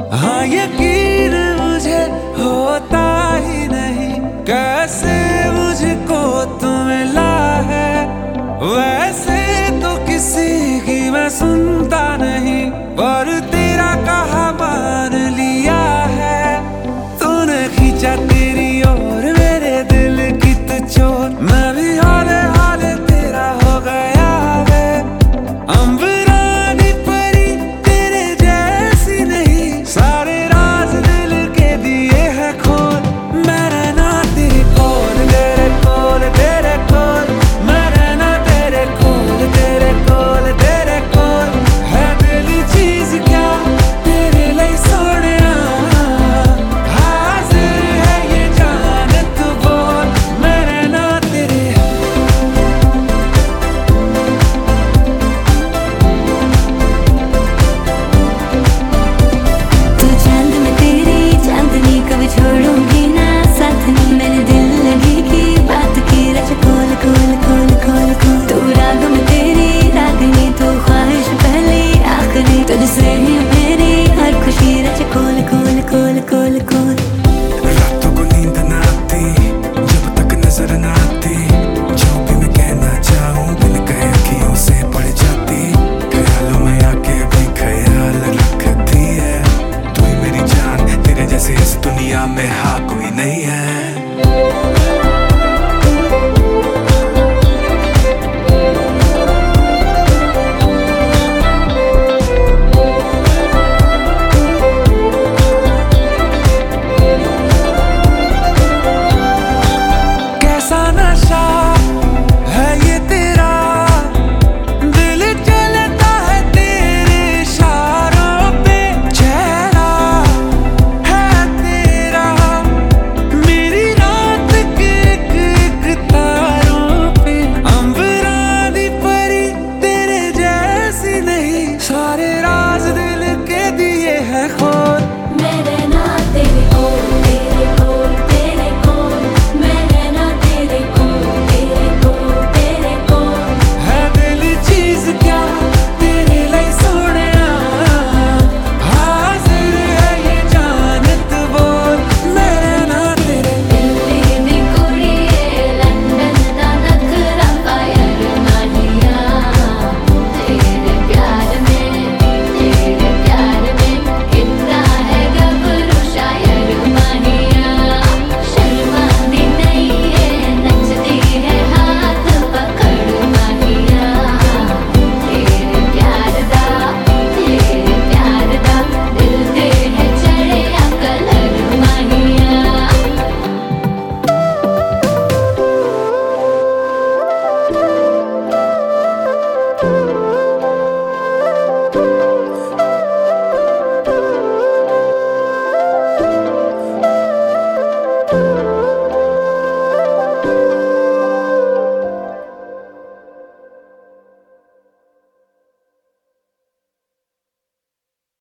हाँ यकीन मुझे होता ही नहीं, कैसे मुझको तू मिला है। वैसे तो किसी की मैं सुनता नहीं, पर तेरा कहा मान लिया है। तूने खींचा तेरी ओर मेरे दिल की तू चोर, मैं भी हाले हाले तेरा हो गया वे। अंबरानी परी तेरे जैसी नहीं, सारे राज दिल के दिए हैं खोल। मैं रहना तेरे कोल, तेरे कोल, तेरे कोल। मैं रहना तेरे कोल, तेरे कोल, तेरे कोल। है दिल चीज क्या तेरे लिए सोनिया, हाजिर है ये जान तू बोल। मैं रहना तेरे तू चांद में तेरी चांदनी कभी छोड़ूंगी ना साथ नहीं। मैंने दिल लगी की बात की रच खोल खोल खोल खोल खोल। तू राग में तेरी रागनी, तू ख्वाहिश पहली आखिरी, तुझसे ही मेरी हर खुशी।